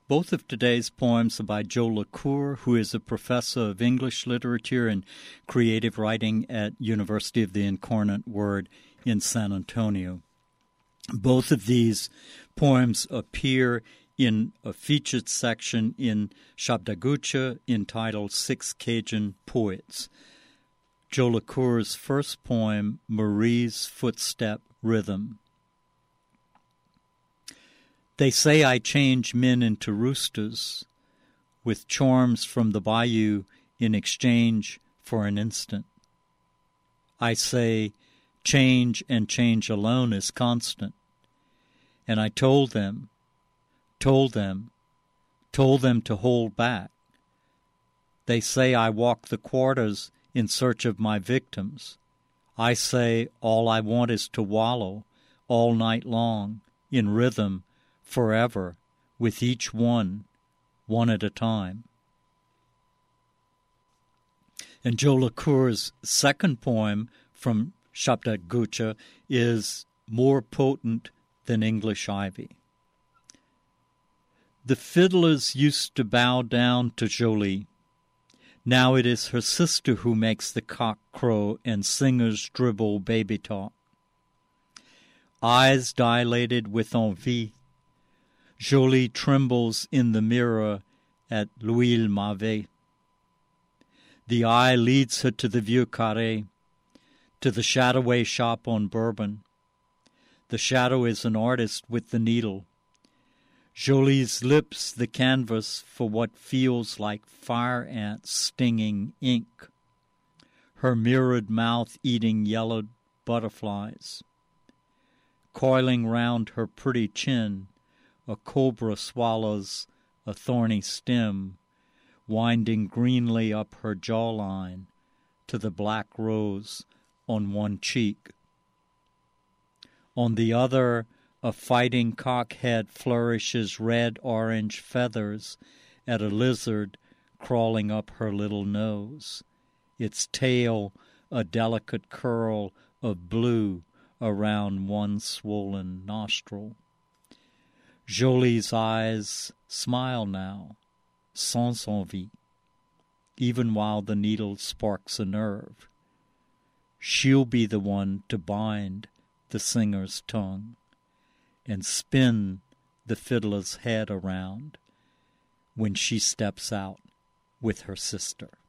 Both of today's poems are by Joe LaCour, who is a professor of English literature and creative writing at University of the Incarnate Word in San Antonio. Both of these poems appear in a featured section in Shabdagucha entitled Six Cajun Poets. Joe LaCour's first poem, Marie's Footstep Rhythm. They say I change men into roosters with charms from the bayou in exchange for an instant. I say change and change alone is constant. And I told them to hold back. They say I walk the quarters in search of my victims. I say all I want is to wallow all night long in rhythm forever with each one at a time. And Joe LaCour's second poem from Shabdagucha is more potent than English ivy. The fiddlers used to bow down to Jolie. Now it is her sister who makes the cock crow and singers dribble baby talk. Eyes dilated with envie, Jolie trembles in the mirror at l'huile mauve. The eye leads her to the Vieux Carré, to the shadowy shop on Bourbon. The shadow is an artist with the needle. Jolie's lips the canvas for what feels like fire ants stinging ink. Her mirrored mouth eating yellowed butterflies. Coiling round her pretty chin, a cobra swallows a thorny stem, winding greenly up her jawline to the black rose on one cheek. On the other, a fighting cockhead flourishes red-orange feathers at a lizard crawling up her little nose, its tail a delicate curl of blue around one swollen nostril. Jolie's eyes smile now, sans envie, even while the needle sparks a nerve. She'll be the one to bind the singer's tongue and spin the fiddler's head around when she steps out with her sister.